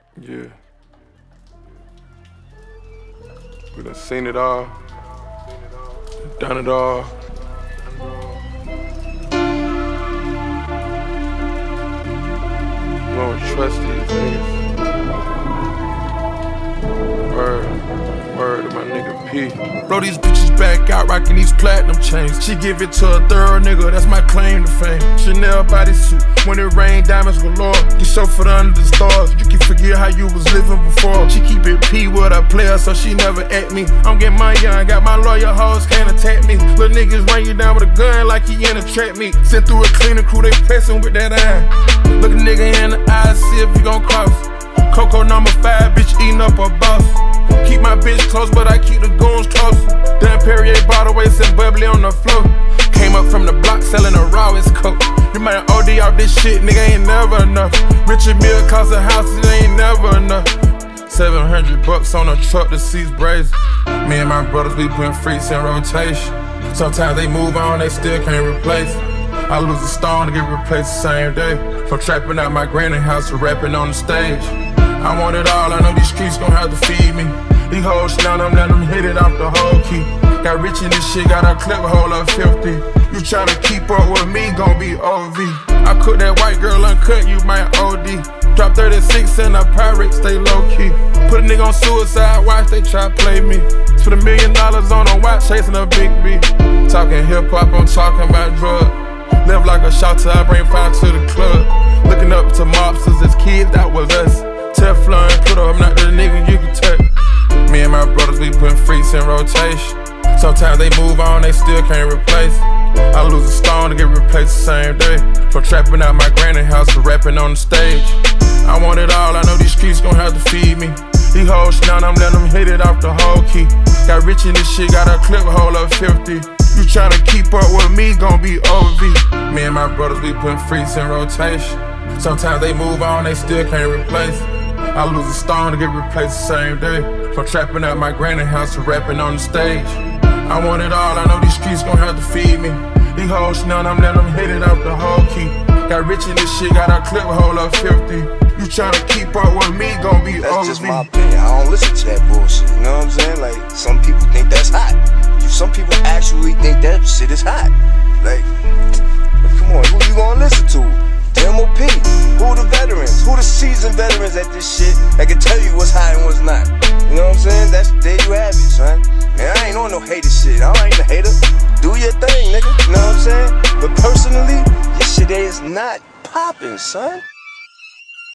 Yeah. We done seen it all, done it all. We don't trust these niggas. Word to my nigga P. Blow these bitches back out, rocking these platinum chains. She give it to a thorough nigga, that's my claim to fame. Chanel bodysuit, when it rain, diamonds galore. Get chauffeured under the stars, you can forget how you was living before. She keep it P with a player, so she never at me. I'm getting money young, got my lawyer hoes, can't attack me. Little niggas run you down with a gun like he in a trap meet. Sent through a cleaning crew, they pressing with that iron. Look a nigga in the eye, see if you gon' cross. Coco number 5, bitch eating up a boss. Keep my bitch close, but I keep the goons close. Damn Perrier bottle waist and bubbly on the floor. Came up from the block selling a rawest coat. You might OD off this shit, nigga, ain't never enough. Richard Mille cost a house, it ain't never enough. $700 on a truck, the seats brazen. Me and my brothers, we putting freaks in rotation. Sometimes they move on, they still can't replace it. I lose a stone to get replaced the same day. From trapping out my granny house to rapping on the stage. I want it all, I know these streets gon' have to feed me. These hoes snout them, let them hit it off the whole key. Got rich in this shit, got a clip hole of 50. You tryna keep up with me, gon' be OV. I cook that white girl uncut, you might OD. Drop 36 in a pirate, stay low key. Put a nigga on suicide watch, they try play me. Spend $1 million on a watch, chasing a big B. Talking hip hop, I'm talking about drugs. Live like a shot till I bring fire to the club. Looking up to mobsters as kids, that was us. Teflon, put up, I'm not the nigga you can touch. Me and my brothers, we putting freaks in rotation. Sometimes they move on, they still can't replace it. I lose a stone to get replaced the same day. From trapping out my granny house to rapping on the stage. I want it all, I know these streets gon' have to feed me. These hoes snout them, let them hit it off the whole key. Got rich in this shit, got a clip hole of 50. You tryna keep up with me, gon' be OV. Me and my brothers, we putting freaks in rotation. Sometimes they move on, they still can't replace it. I lose a stone to get replaced the same day. From trapping out my granny house to rapping on the stage. I want it all, I know these streets gon' have to feed me. These hoes snout them, let them hit it off the whole key. Got rich in this shit, got a clip hole of 50. You tryna keep up with me, gon' be OV. That's just my opinion, I don't listen to that bullshit, you know what I'm saying? Like, some people think that's hot. Some people actually think that shit is hot. Like, come on, who you gonna listen to? MOP, who the veterans? Who the seasoned veterans at this shit that can tell you what's hot and what's not? You know what I'm saying? There you have it, son. Man, I ain't on no hater shit. I ain't a hater. Do your thing, nigga. You know what I'm saying? But personally, this shit is not popping, son.